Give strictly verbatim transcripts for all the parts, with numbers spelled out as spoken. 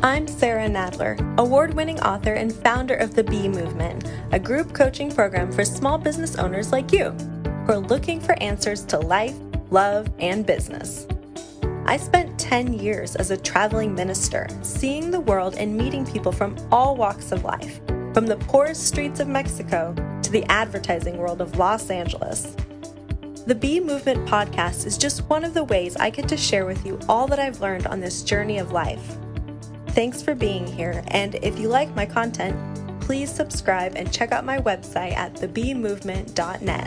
I'm Sarah Nadler, award-winning author and founder of The Bee Movement, a group coaching program for small business owners like you who are looking for answers to life, love, and business. I spent ten years as a traveling minister, seeing the world and meeting people from all walks of life, from the poorest streets of Mexico to the advertising world of Los Angeles. The Bee Movement podcast is just one of the ways I get to share with you all that I've learned on this journey of life. Thanks for being here, and if you like my content, please subscribe and check out my website at the bee movement dot net.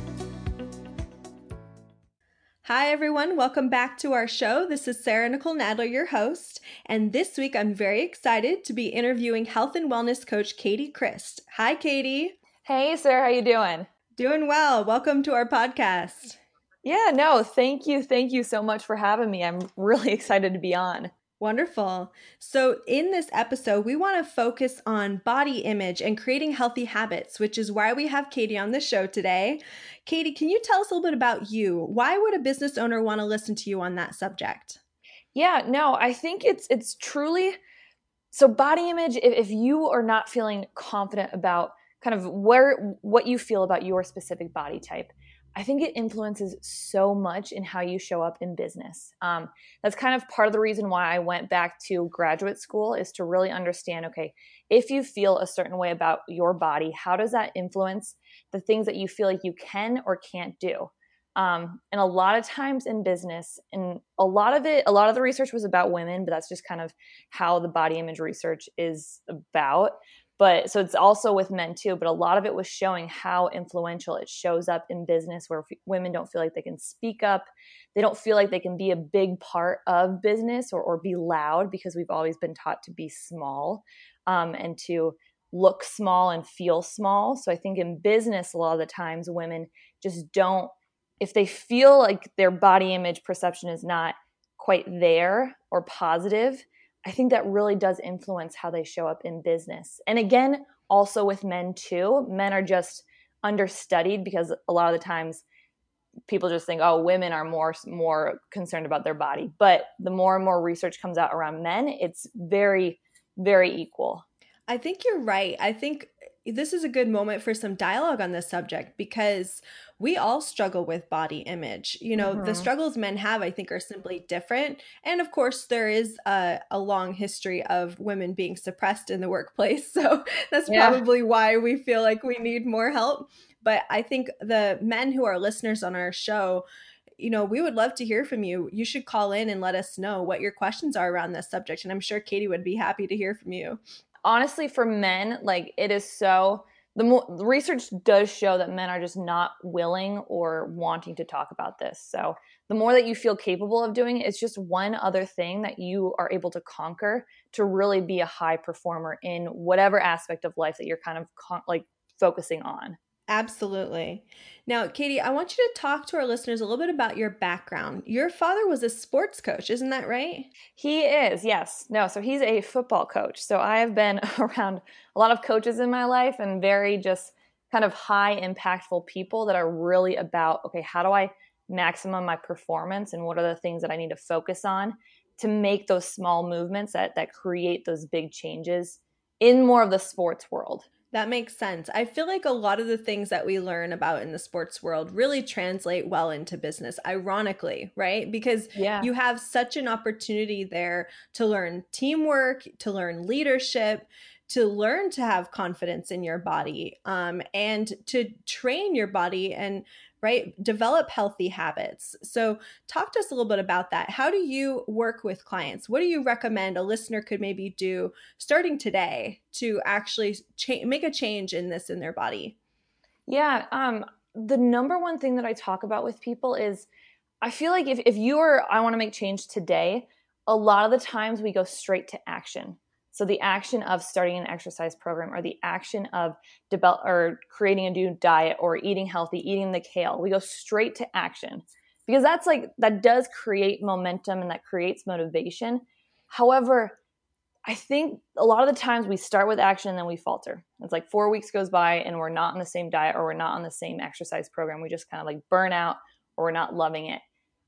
Hi everyone, welcome back to our show. This is Sarah Nicole Nadler, your host, and this week I'm very excited to be interviewing health and wellness coach Katie Christ. Hi Katie. Hey Sarah, how you doing? Doing well. Welcome to our podcast. Yeah, no, thank you. Thank you so much for having me. I'm really excited to be on. Wonderful. So in this episode, we want to focus on body image and creating healthy habits, which is why we have Katie on the show today. Katie, can you tell us a little bit about you? Why would a business owner want to listen to you on that subject? Yeah, no, I think it's it's truly, so body image, if, if you are not feeling confident about kind of where what you feel about your specific body type, I think it influences so much in how you show up in business. Um, that's kind of part of the reason why I went back to graduate school, is to really understand, okay, if you feel a certain way about your body, how does that influence the things that you feel like you can or can't do? Um, and a lot of times in business, and a lot of it, a lot of the research was about women, but that's just kind of how the body image research is about. But so it's also with men too, but a lot of it was showing how influential it shows up in business, where f- women don't feel like they can speak up. They don't feel like they can be a big part of business or, or be loud, because we've always been taught to be small um, and to look small and feel small. So I think in business, a lot of the times women just don't, if they feel like their body image perception is not quite there or positive, I think that really does influence how they show up in business. And again, also with men too. Men are just understudied, because a lot of the times people just think, oh, women are more more concerned about their body. But the more and more research comes out around men, it's very, very equal. I think you're right. I think this is a good moment for some dialogue on this subject, because we all struggle with body image. You know, mm-hmm. the struggles men have, I think, are simply different. And of course, there is a, a long history of women being suppressed in the workplace. So that's yeah. probably why we feel like we need more help. But I think the men who are listeners on our show, you know, we would love to hear from you. You should call in and let us know what your questions are around this subject. And I'm sure Katie would be happy to hear from you. Honestly, for men, like it is so, the, more, the research does show that men are just not willing or wanting to talk about this. So the more that you feel capable of doing it, it's just one other thing that you are able to conquer to really be a high performer in whatever aspect of life that you're kind of con- like focusing on. Absolutely. Now, Katie, I want you to talk to our listeners a little bit about your background. Your father was a sports coach, isn't that right? He is, yes. No, so he's a football coach. So I have been around a lot of coaches in my life, and very just kind of high impactful people that are really about, okay, how do I maximum my performance, and what are the things that I need to focus on to make those small movements that that create those big changes in more of the sports world. That makes sense. I feel like a lot of the things that we learn about in the sports world really translate well into business, ironically, right? Because yeah. you have such an opportunity there to learn teamwork, to learn leadership, to learn to have confidence in your body, um, and to train your body and right, develop healthy habits. So talk to us a little bit about that. How do you work with clients? What do you recommend a listener could maybe do starting today to actually cha- make a change in this in their body? Yeah, um, the number one thing that I talk about with people is, I feel like if, if you are, I want to make change today, a lot of the times we go straight to action. So the action of starting an exercise program, or the action of develop or creating a new diet, or eating healthy, eating the kale, we go straight to action, because that's like, that does create momentum and that creates motivation. However, I think a lot of the times we start with action and then we falter. It's like four weeks goes by and we're not on the same diet, or we're not on the same exercise program. We just kind of like burn out, or we're not loving it.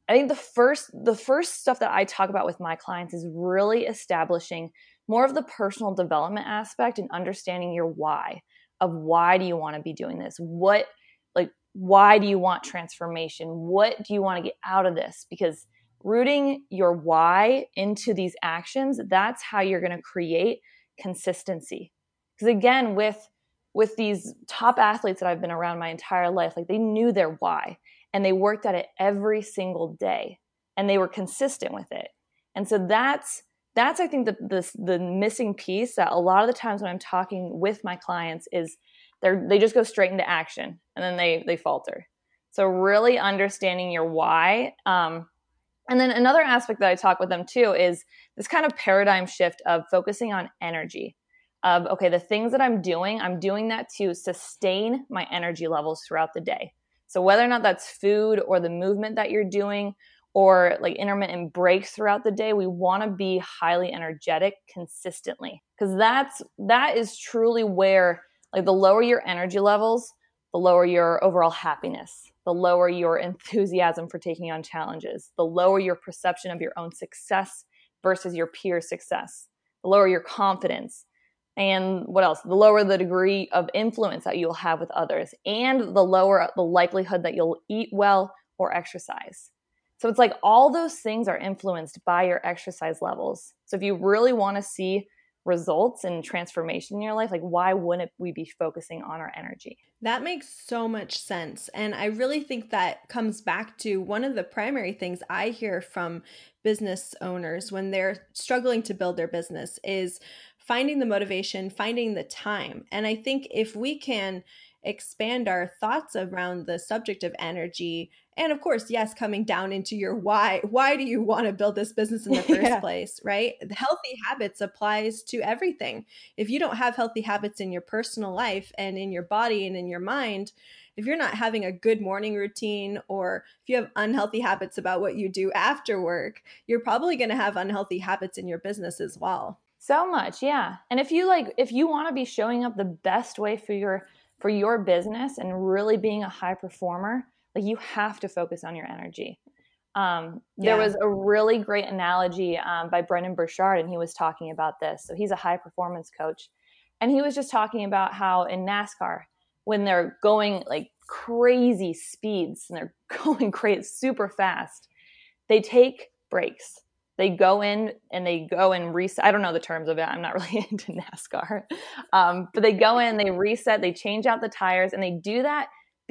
I think the first, the first stuff that I talk about with my clients is really establishing more of the personal development aspect and understanding your why of why do you want to be doing this? What, like, why do you want transformation? What do you want to get out of this? Because rooting your why into these actions, that's how you're going to create consistency. Because again, with, with these top athletes that I've been around my entire life, like they knew their why and they worked at it every single day and they were consistent with it. And so that's, that's, I think the, the, the missing piece that a lot of the times when I'm talking with my clients is they're, they just go straight into action and then they, they falter. So really understanding your why. Um, and then another aspect that I talk with them too is this kind of paradigm shift of focusing on energy. Of, okay, the things that I'm doing, I'm doing that to sustain my energy levels throughout the day. So whether or not that's food or the movement that you're doing or like intermittent breaks throughout the day, we want to be highly energetic consistently, because that's, that is truly where, like, the lower your energy levels, the lower your overall happiness, the lower your enthusiasm for taking on challenges, the lower your perception of your own success versus your peer success, the lower your confidence. And what else? The lower the degree of influence that you'll have with others, and the lower the likelihood that you'll eat well or exercise. So it's like all those things are influenced by your exercise levels. So if you really want to see results and transformation in your life, like, why wouldn't we be focusing on our energy? That makes so much sense. And I really think that comes back to one of the primary things I hear from business owners when they're struggling to build their business is finding the motivation, finding the time. And I think if we can expand our thoughts around the subject of energy, and of course, yes, coming down into your why, why do you want to build this business in the first Yeah. place, right? Healthy habits applies to everything. If you don't have healthy habits in your personal life and in your body and in your mind, if you're not having a good morning routine, or if you have unhealthy habits about what you do after work, you're probably going to have unhealthy habits in your business as well. So much, yeah. And if you like, if you want to be showing up the best way for your for your business and really being a high performer, like, you have to focus on your energy. Um, there Yeah. was a really great analogy um, by Brendan Burchard, and he was talking about this. So he's a high performance coach, and he was just talking about how in NASCAR, when they're going like crazy speeds and they're going crazy super fast, they take breaks. They go in and they go and reset. I don't know the terms of it. I'm not really into NASCAR. Um, but they go in, they reset, they change out the tires, and they do that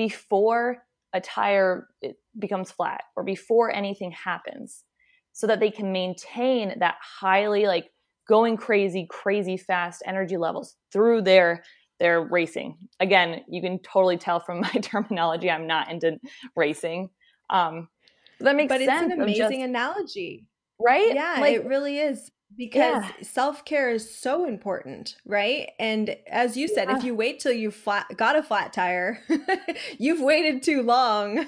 before a tire it becomes flat or before anything happens, so that they can maintain that highly, like, going crazy, crazy fast energy levels through their their racing. Again, you can totally tell from my terminology, I'm not into racing. Um, that makes But it's an sense of just, amazing analogy. right? Yeah, Like, it really is, because yeah, self-care is so important, right? And as you said, if yeah. you wait till you flat got a flat tire, you've waited too long.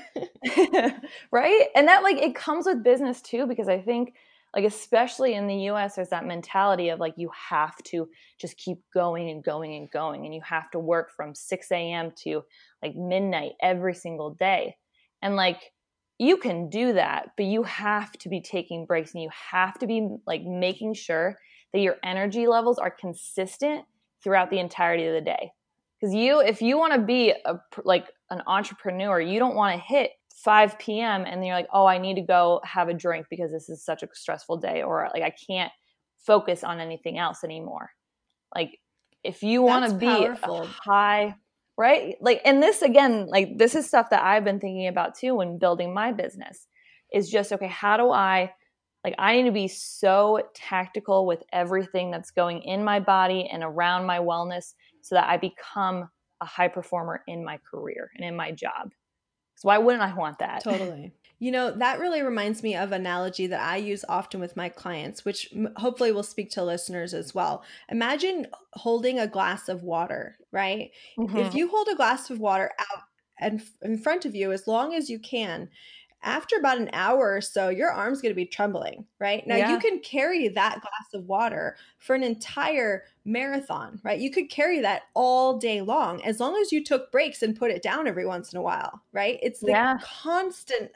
Right? And that, like, it comes with business too, because I think, like, especially in the U S, there's that mentality of like, you have to just keep going and going and going. And you have to work from six a.m. to like midnight every single day. And like, you can do that, but you have to be taking breaks, and you have to be like making sure that your energy levels are consistent throughout the entirety of the day. Because you, if you want to be a, like an entrepreneur, you don't want to hit five p.m. and then you're like, oh, I need to go have a drink because this is such a stressful day, or like, I can't focus on anything else anymore. Like, if you want That's to be a powerful. high, right? Like, and this again, like, this is stuff that I've been thinking about too when building my business, is just, okay, how do I, like, I need to be so tactical with everything that's going in my body and around my wellness so that I become a high performer in my career and in my job. So why wouldn't I want that? Totally. You know, that really reminds me of an analogy that I use often with my clients, which m- hopefully will speak to listeners as well. Imagine holding a glass of water, right? If Mm-hmm. you hold a glass of water out and in front of you as long as you can, after about an hour or so, your arm's going to be trembling, right? Now, you Yeah. can carry that glass of water for an entire marathon, right? You could carry that all day long as long as you took breaks and put it down every once in a while, right? It's the Yeah. constant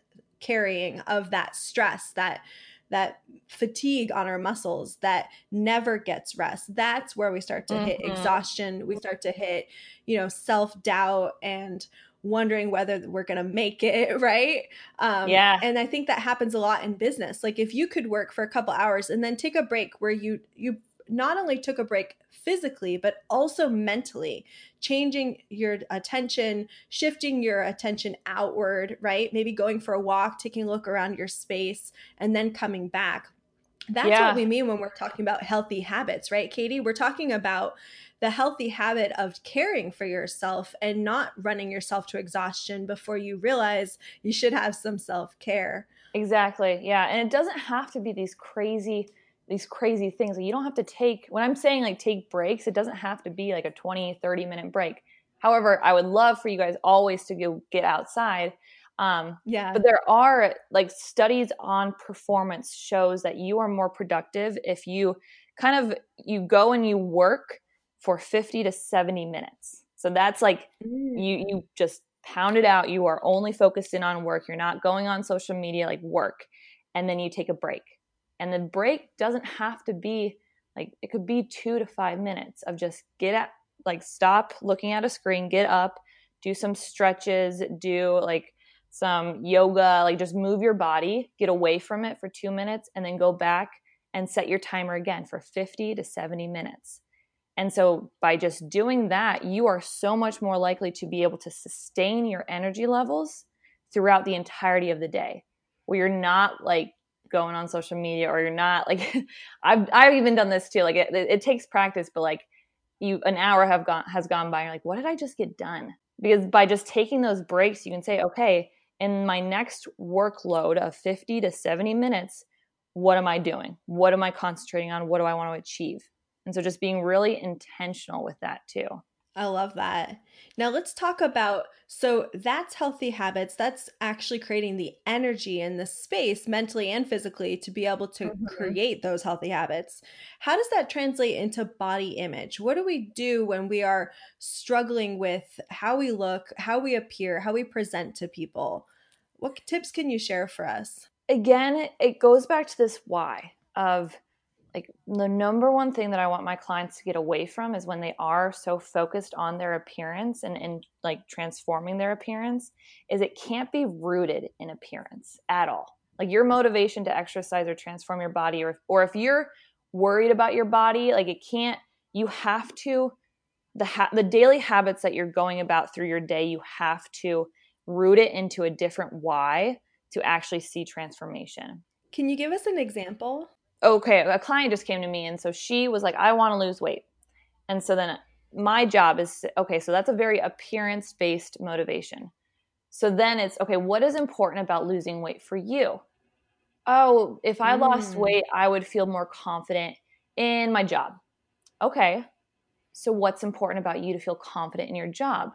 carrying of that stress, that that fatigue on our muscles that never gets rest. That's where we start to hit Mm-hmm. exhaustion. We start to hit, you know, self-doubt and wondering whether we're going to make it, right? Um, Yeah. and I think that happens a lot in business. Like if you could work for a couple hours and then take a break where you you not only took a break physically, but also mentally, changing your attention, shifting your attention outward, right? Maybe going for a walk, taking a look around your space, and then coming back. That's what Yeah. we mean when we're talking about healthy habits, right, Katie? We're talking about the healthy habit of caring for yourself and not running yourself to exhaustion before you realize you should have some self-care. Exactly. Yeah. And it doesn't have to be these crazy, these crazy things. Like you don't have to take, when I'm saying like take breaks, it doesn't have to be like a twenty, thirty minute break. However, I would love for you guys always to go get outside. Um, Yeah. but there are like studies on performance shows that you are more productive if you kind of, you go and you work for fifty to seventy minutes. So that's like, Mm. you, you just pound it out. You are only focused in on work. You're not going on social media, like work. And then you take a break. And the break doesn't have to be like, it could be two to five minutes of just get at, like stop looking at a screen, get up, do some stretches, do like some yoga, like just move your body, get away from it for two minutes and then go back and set your timer again for fifty to seventy minutes. And so by just doing that, you are so much more likely to be able to sustain your energy levels throughout the entirety of the day, where you're not like going on social media or you're not like, I've, I've even done this too. Like it, it takes practice, but like you, an hour have gone, has gone by and you're like, what did I just get done? Because by just taking those breaks, you can say, okay, in my next workload of fifty to seventy minutes, what am I doing? What am I concentrating on? What do I want to achieve? And so just being really intentional with that too. I love that. Now let's talk about, so that's healthy habits. That's actually creating the energy and the space mentally and physically to be able to Mm-hmm. create those healthy habits. How does that translate into body image? What do we do when we are struggling with how we look, how we appear, how we present to people? What tips can you share for us? Again, it goes back to this why of like the number one thing that I want my clients to get away from is when they are so focused on their appearance and, and like transforming their appearance, is it can't be rooted in appearance at all. Like your motivation to exercise or transform your body, or, or if you're worried about your body, like it can't, you have to, the, ha- the daily habits that you're going about through your day, you have to root it into a different why to actually see transformation. Can you give us an example? Okay, a client just came to me and so she was like, I want to lose weight. And so then my job is, okay, so that's a very appearance-based motivation. So then it's, okay, what is important about losing weight for you? Oh, if I lost Mm. weight, I would feel more confident in my job. Okay, so what's important about you to feel confident in your job?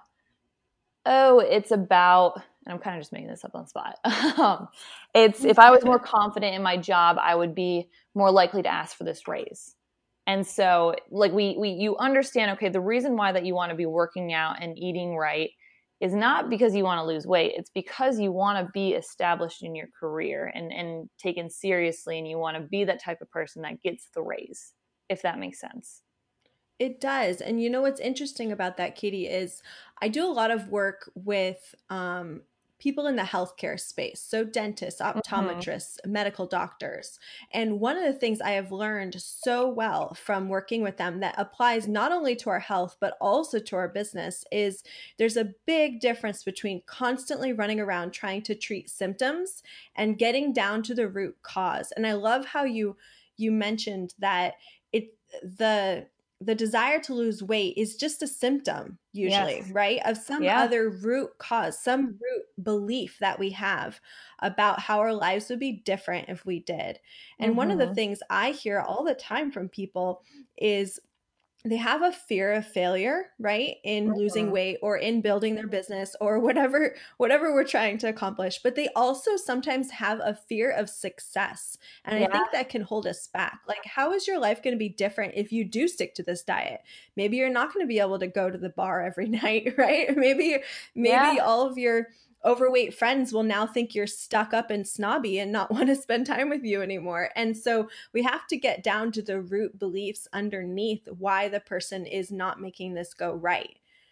Oh, it's about, and I'm kind of just making this up on the spot. um, it's if I was more confident in my job, I would be more likely to ask for this raise. And so like we, we, you understand, okay, the reason why that you want to be working out and eating right is not because you want to lose weight. It's because you want to be established in your career and, and taken seriously. And you want to be that type of person that gets the raise, if that makes sense. It does. And you know what's interesting about that, Katie, is I do a lot of work with um, people in the healthcare space. So dentists, Mm-hmm. optometrists, medical doctors. And one of the things I have learned so well from working with them that applies not only to our health, but also to our business is there's a big difference between constantly running around trying to treat symptoms and getting down to the root cause. And I love how you you mentioned that it the the desire to lose weight is just a symptom usually, Yes. right? Of some Yeah. other root cause, some root belief that we have about how our lives would be different if we did. And Mm-hmm. one of the things I hear all the time from people is they have a fear of failure, right? In losing Mm-hmm. weight or in building their business or whatever whatever we're trying to accomplish, but they also sometimes have a fear of success. And I Yeah. think that can hold us back. Like, how is your life going to be different if you do stick to this diet? Maybe you're not going to be able to go to the bar every night, right? Maybe maybe Yeah. all of your overweight friends will now think you're stuck up and snobby and not want to spend time with you anymore. And so we have to get down to the root beliefs underneath why the person is not making this go right.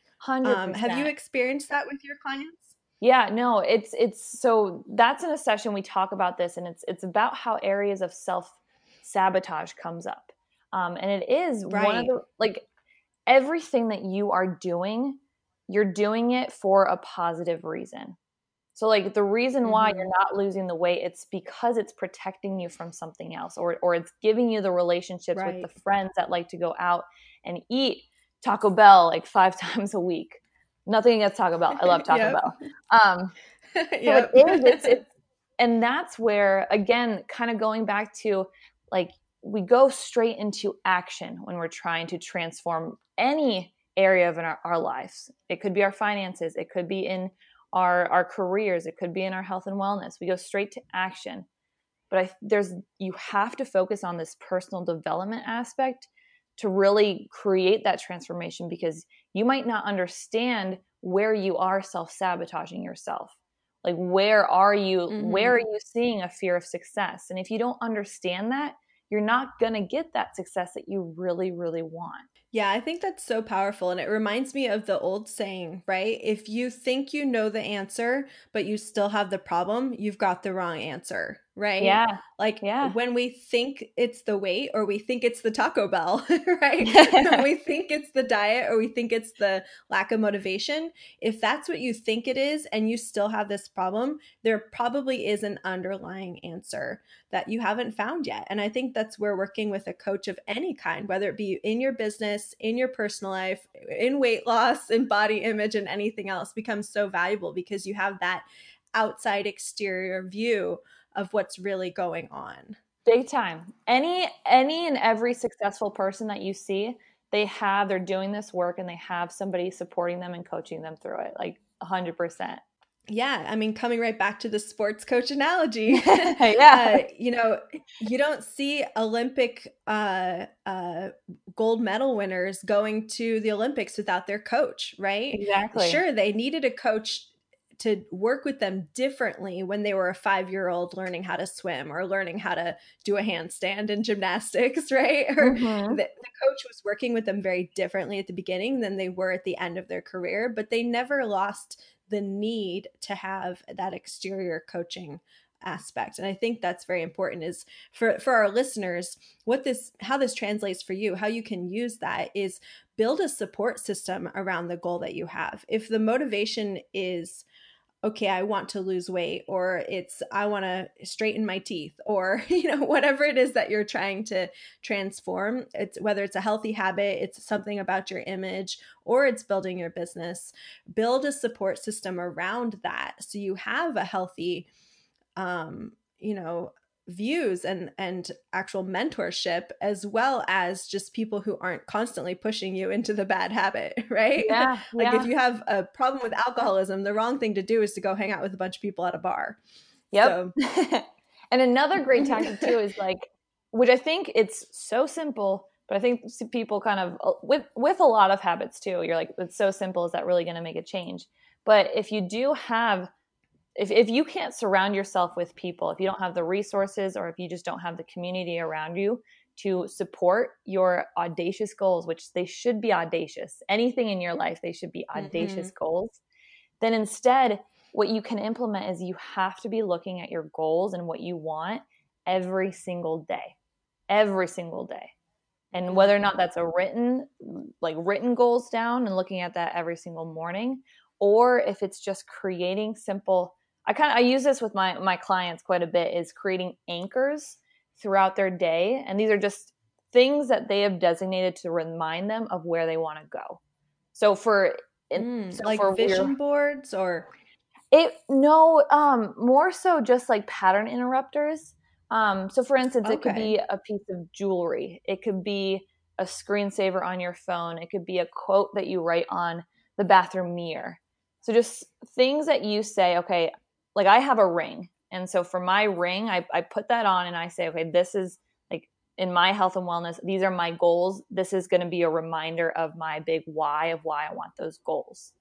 Um, have you one hundred percent. experienced that with your clients? Yeah, no, it's it's so that's in a session we talk about this, and it's it's about how areas of self-sabotage comes up. Um, and it is one of Right. the, like, everything that you are doing, you're doing it for a positive reason. So like the reason why Mm-hmm. you're not losing the weight, it's because it's protecting you from something else, or or it's giving you the relationships with the Right. friends that like to go out and eat Taco Bell like five times a week. Nothing against Taco Bell. I love Taco Yep. Bell. Um, so it Yep. is, it's, it's, and that's where, again, kind of going back to, like, we go straight into action when we're trying to transform any area of our, our lives. It could be our finances. It could be in our, our careers. It could be in our health and wellness. We go straight to action. But I, there's, you have to focus on this personal development aspect to really create that transformation, because you might not understand where you are self-sabotaging yourself. Like, where are you, where Mm-hmm. are you seeing a fear of success? And if you don't understand that, you're not going to get that success that you really, really want. Yeah, I think that's so powerful. And it reminds me of the old saying, right? If you think you know the answer, but you still have the problem, you've got the wrong answer, right? Yeah. Like Yeah. when we think it's the weight or we think it's the Taco Bell, right? When we think it's the diet or we think it's the lack of motivation, if that's what you think it is and you still have this problem, there probably is an underlying answer that you haven't found yet. And I think that's where working with a coach of any kind, whether it be in your business, in your personal life, in weight loss, in body image, and anything else, becomes so valuable because you have that outside exterior view of what's really going on. Big time. Any any and every successful person that you see, they have they're doing this work and they have somebody supporting them and coaching them through it, like one hundred percent. Yeah, I mean, coming right back to the sports coach analogy, uh, Yeah. you know, you don't see Olympic uh, uh, gold medal winners going to the Olympics without their coach, right? Exactly. Sure, they needed a coach to work with them differently when they were a five-year-old learning how to swim or learning how to do a handstand in gymnastics, right? Or the, Mhm. the coach was working with them very differently at the beginning than they were at the end of their career, but they never lost the need to have that exterior coaching aspect. And I think that's very important, is for for our listeners, what this how this translates for you, how you can use that is build a support system around the goal that you have. If the motivation is, okay, I want to lose weight, or it's I want to straighten my teeth, or you know, whatever it is that you're trying to transform, it's whether it's a healthy habit, it's something about your image, or it's building your business, build a support system around that so you have a healthy um, you know, views and and actual mentorship, as well as just people who aren't constantly pushing you into the bad habit, right? Yeah, Like if yeah. you have a problem with alcoholism, the wrong thing to do is to go hang out with a bunch of people at a bar. Yep. So And another great tactic too is, like, which I think it's so simple, but I think people kind of, uh, with with a lot of habits too, you're like, it's so simple, is that really going to make a change? But if you do have, if, if you can't surround yourself with people, if you don't have the resources, or if you just don't have the community around you to support your audacious goals, which they should be audacious, anything in your life, they should be mm-hmm. audacious goals, then instead, what you can implement is you have to be looking at your goals and what you want every single day, every single day. And whether or not that's a written, like written goals down and looking at that every single morning, or if it's just creating simple, I kind of, I use this with my, my clients quite a bit, is creating anchors throughout their day. And these are just things that they have designated to remind them of where they want to go. So for, mm, so like for your, vision boards or it no, um, more so just like pattern interrupters. Um, so for instance, it could okay. be a piece of jewelry. It could be a screensaver on your phone. It could be a quote that you write on the bathroom mirror. So just things that you say, okay, like I have a ring. And so for my ring, I, I put that on and I say, okay, this is like in my health and wellness, these are my goals. This is going to be a reminder of my big why, of why I want those goals.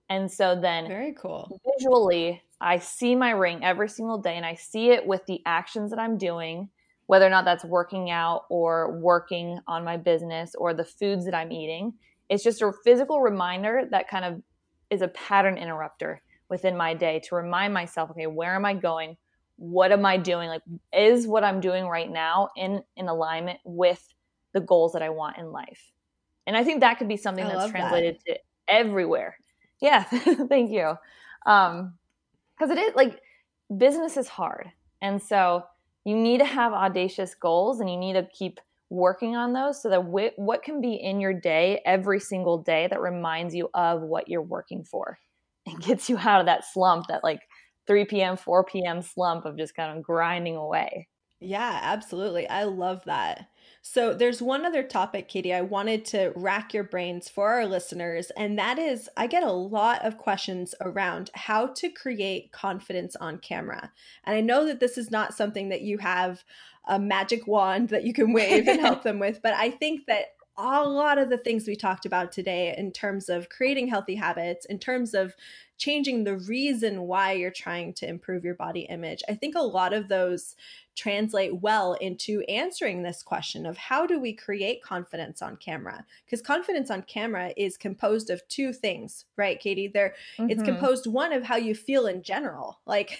And so then very cool. Visually, I see my ring every single day, and I see it with the actions that I'm doing, whether or not that's working out or working on my business or the foods that I'm eating. It's just a physical reminder that kind of is a pattern interrupter within my day to remind myself, okay, where am I going? What am I doing? Like, is what I'm doing right now in, in alignment with the goals that I want in life? And I think that could be something I that's love translated that. to everywhere. Yeah. Thank you. Um, cause it is like business is hard. And so you need to have audacious goals and you need to keep working on those so that w- what can be in your day every single day that reminds you of what you're working for and gets you out of that slump, that like three p.m., four p.m. slump of just kind of grinding away. Yeah, absolutely. I love that. So, there's one other topic, Katie, I wanted to rack your brains for our listeners, and that is I get a lot of questions around how to create confidence on camera. And I know that this is not something that you have a magic wand that you can wave and help them with, but I think that a lot of the things we talked about today in terms of creating healthy habits, in terms of changing the reason why you're trying to improve your body image, I think a lot of those translate well into answering this question of how do we create confidence on camera? Because confidence on camera is composed of two things, right, Katie? There, it's Mm-hmm. composed one of how you feel in general. Like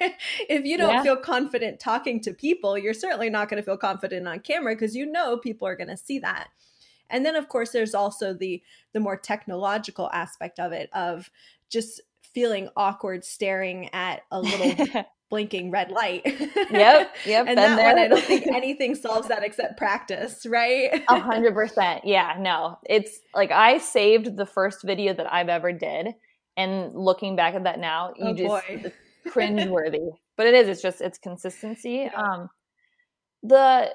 if you don't Yeah. feel confident talking to people, you're certainly not going to feel confident on camera because you know people are going to see that. And then of course there's also the the more technological aspect of it, of just feeling awkward staring at a little blinking red light. Yep. Yep. And Been that one, there. I don't think anything solves that except practice, right? A hundred percent. Yeah, no, it's like I saved the first video that I've ever did. And looking back at that now, Oh you just, boy. it's cringe worthy, but it is, it's just, it's consistency. Yeah. Um, the,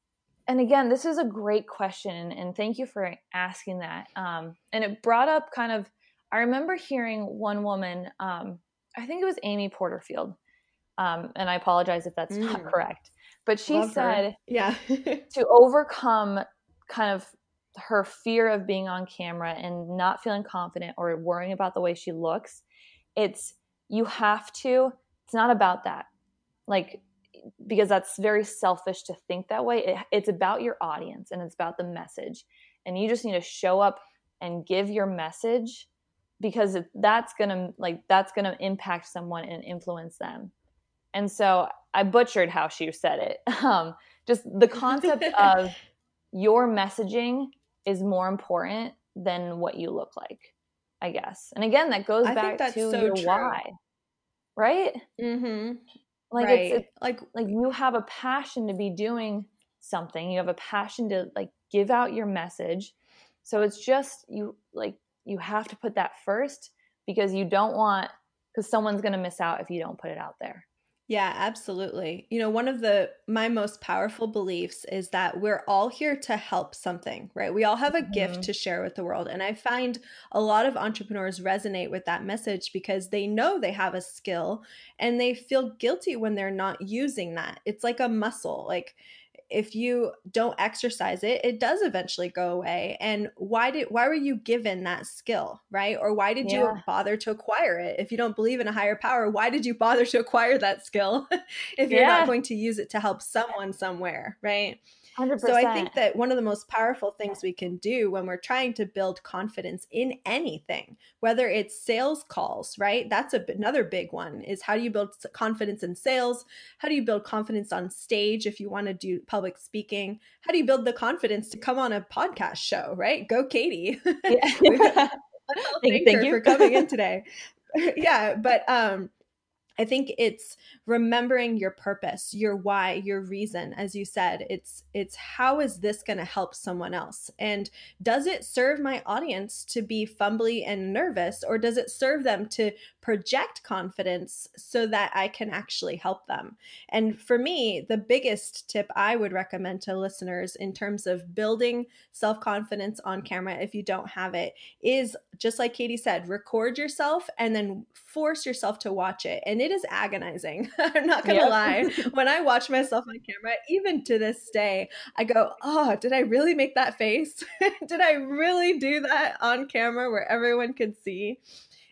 and again, this is a great question. And thank you for asking that. Um, and it brought up kind of, I remember hearing one woman, um, I think it was Amy Porterfield. Um, and I apologize if that's not Mm, correct, but she love her. said, Yeah. to overcome kind of her fear of being on camera and not feeling confident or worrying about the way she looks, it's you have to, it's not about that. Like, because that's very selfish to think that way. It, it's about your audience and it's about the message. And you just need to show up and give your message because it, that's going to like, that's going to impact someone and influence them. And so I butchered how she said it. Um, just the concept of your messaging is more important than what you look like, I guess. And again, that goes I think back that's to so your true. why, right? Mm-hmm. Like it's, it's Right. Like, like you have a passion to be doing something. You have a passion to like give out your message. So it's just you like you have to put that first because you don't want because someone's going to miss out if you don't put it out there. yeah, absolutely. You know, one of the my most powerful beliefs is that we're all here to help something, right? We all have a gift Mm-hmm. to share with the world. And I find a lot of entrepreneurs resonate with that message because they know they have a skill and they feel guilty when they're not using that. It's like a muscle. Like if you don't exercise it, it does eventually go away. And why did why were you given that skill, right? Or why did Yeah. you bother to acquire it? If you don't believe in a higher power, why did you bother to acquire that skill if you're not Yeah. going to use it to help someone somewhere, right? So I one hundred percent. think that one of the most powerful things we can do when we're trying to build confidence in anything, whether it's sales calls, right? That's a, another big one is how do you build confidence in sales? How do you build confidence on stage if you want to do public speaking? How do you build the confidence to come on a podcast show, right? Go Katie. Yeah. We've got, let's all thank, thank thank her you. for coming in today. Yeah, but um I think it's remembering your purpose, your why, your reason. As you said, it's it's how is this going to help someone else? And does it serve my audience to be fumbly and nervous, or does it serve them to project confidence so that I can actually help them? And for me, the biggest tip I would recommend to listeners in terms of building self-confidence on camera if you don't have it is just like Katie said, record yourself and then force yourself to watch it. And it is agonizing. I'm not going to Yep. lie. When I watch myself on camera, even to this day, I go, oh, did I really make that face? Did I really do that on camera where everyone could see?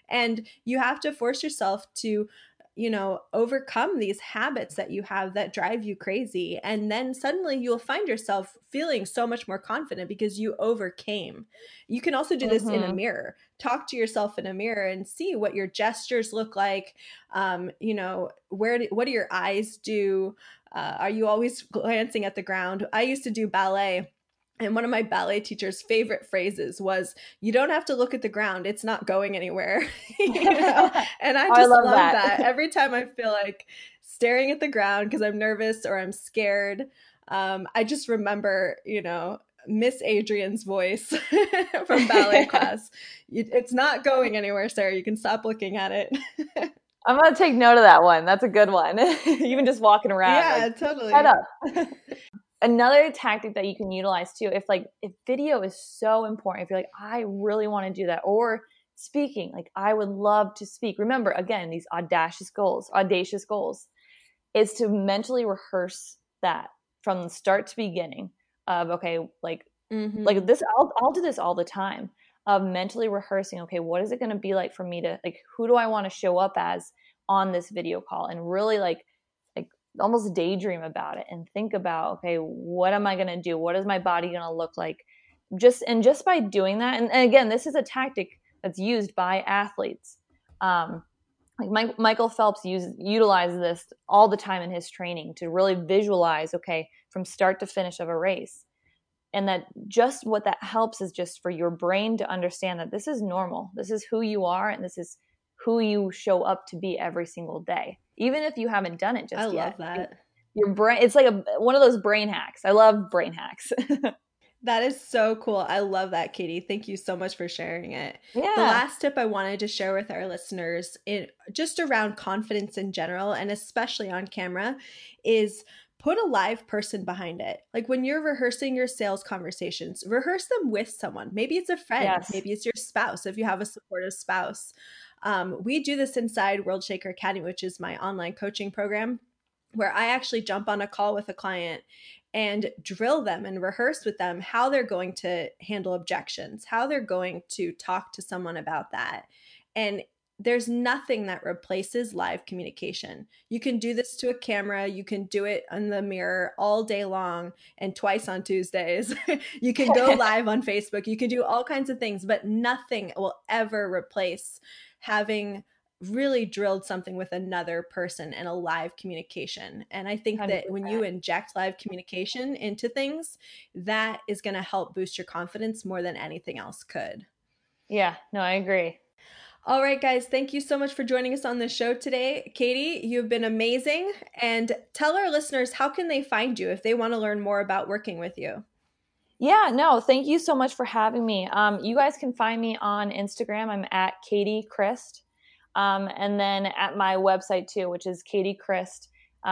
And you have to force yourself to, you know, overcome these habits that you have that drive you crazy. And then suddenly you'll find yourself feeling so much more confident because you overcame. You can also do this in a Mm-hmm. mirror. Talk to yourself in a mirror and see what your gestures look like. Um, you know, where do, what do your eyes do? Uh, are you always glancing at the ground? I used to do ballet. And one of my ballet teacher's favorite phrases was, "You don't have to look at the ground. It's not going anywhere." You know? And I Oh, I just love love that. that. Every time I feel like staring at the ground because I'm nervous or I'm scared, um, I just remember, you know, Miss Adrian's voice from ballet class. It's not going anywhere, Sarah. You can stop looking at it. I'm going to take note of that one. That's a good one. Even just walking around, Yeah, like, totally. shut up. Another tactic that you can utilize too, if like, if video is so important, if you're like, I really want to do that, or speaking, like I would love to speak. Remember, again, these audacious goals, audacious goals, is to mentally rehearse that from the start to beginning of, okay, like, Mm-hmm. like this, I'll, I'll do this all the time of mentally rehearsing, okay, what is it going to be like for me to, like, who do I want to show up as on this video call, and really like, like almost daydream about it and think about, okay, what am I going to do? What is my body going to look like? Just, and just by doing that. And, and again, this is a tactic that's used by athletes. Um, like Mike, Michael Phelps use, utilizes this all the time in his training to really visualize, okay, from start to finish of a race. And that just what that helps is just for your brain to understand that this is normal. This is who you are, and this is who you show up to be every single day, even if you haven't done it just I yet. love that. Your brain, it's like a, one of those brain hacks. I love brain hacks. That is so cool. I love that, Katie. Thank you so much for sharing it. Yeah. The last tip I wanted to share with our listeners, in, just around confidence in general, and especially on camera, is put a live person behind it. Like when you're rehearsing your sales conversations, rehearse them with someone. Maybe it's a friend, Yes. maybe it's your spouse if you have a supportive spouse. Um, we do this inside World Shaker Academy, which is my online coaching program, where I actually jump on a call with a client and drill them and rehearse with them how they're going to handle objections, how they're going to talk to someone about that. And there's nothing that replaces live communication. You can do this to a camera. You can do it in the mirror all day long and twice on Tuesdays. You can go live on Facebook. You can do all kinds of things, but nothing will ever replace having really drilled something with another person and a live communication. And I think one hundred percent. that when you inject live communication into things, that is going to help boost your confidence more than anything else could. Yeah, no, I agree. All right, guys, thank you so much for joining us on the show today. Katie, you've been amazing. And tell our listeners, how can they find you if they want to learn more about working with you? Yeah, no, thank you so much for having me. Um, you guys can find me on Instagram. I'm at Katie Christ. Um, and then at my website too, which is katie christ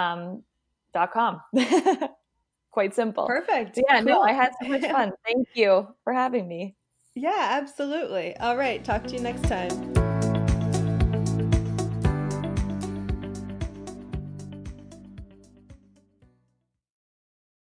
dot com. Um, Quite simple. Perfect. But yeah, Cool. no, I had so much fun. Thank you for having me. Yeah, absolutely. All right. Talk to you next time.